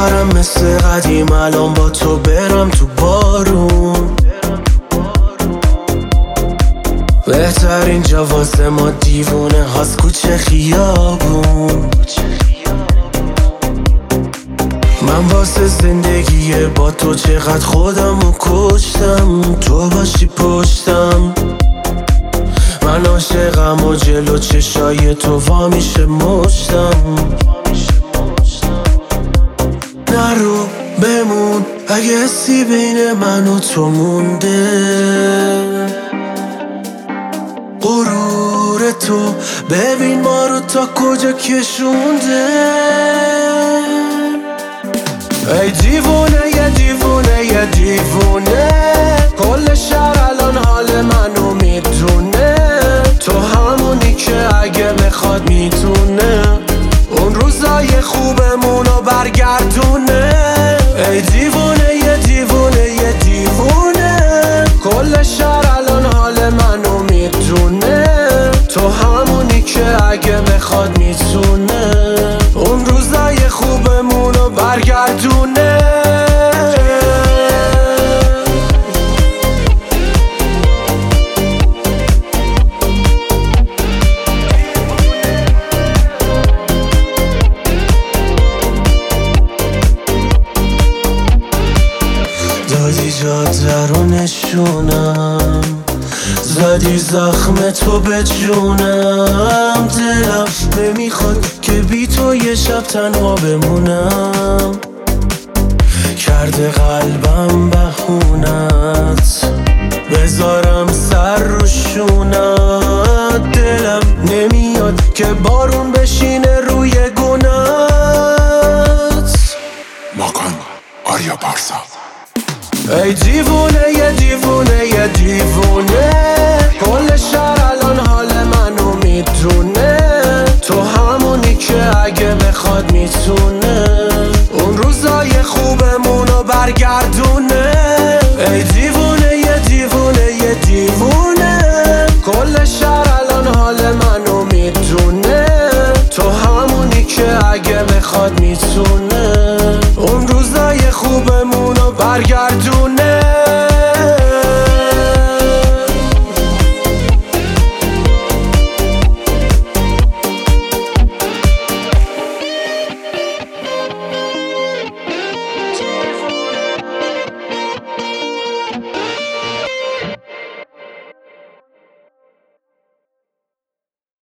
بپرم مثل قدیم الان با تو برم تو بارون. بهترین جا واسه ما دیوونه هاست کوچه خیابون. من واسه زندگی با تو چقدر خودمو کشتم، تو باشی پشتم. من عاشقم و جلو چشای تو وا میشه مشتم. نرو بمون اگه حسی بین من و تو مونده، غرور تو ببین ما رو تا کجا کشونده. ای دیوونه یه دیوونه یه دیوونه، کل شهر الان حال منو میدونه. تو همونی که اگه بخواد میتونه اون روزای خوبمونو برگردونه. ای دیوونه یه دیوونه یه دیوونه، کل شهر الان حال منو میدونه. تو همونی که اگه بخواد میتونه اون روزای خوبمونو برگردونه. دادی جاده رو نشونم، زدی زخم تو به جونم. دلم نمیخواد که بی تو یه شب تنها بمونم. کرده قلبم بهونت بذارم سر رو شونت. دلم نمیاد که بارون بشینه روی گونت. ماکان آریا بارسا. ای دیوونه یه دیوونه یه دیوونه، کل شهر الان حال منو میدونه. تو همونی که اگه بخواد میتونه اون روزای خوبمونو برگردونه. ای دیوونه یه دیوونه یه دیوونه، کل شهر الان حال منو میدونه. تو همونی که اگه بخواد میتونه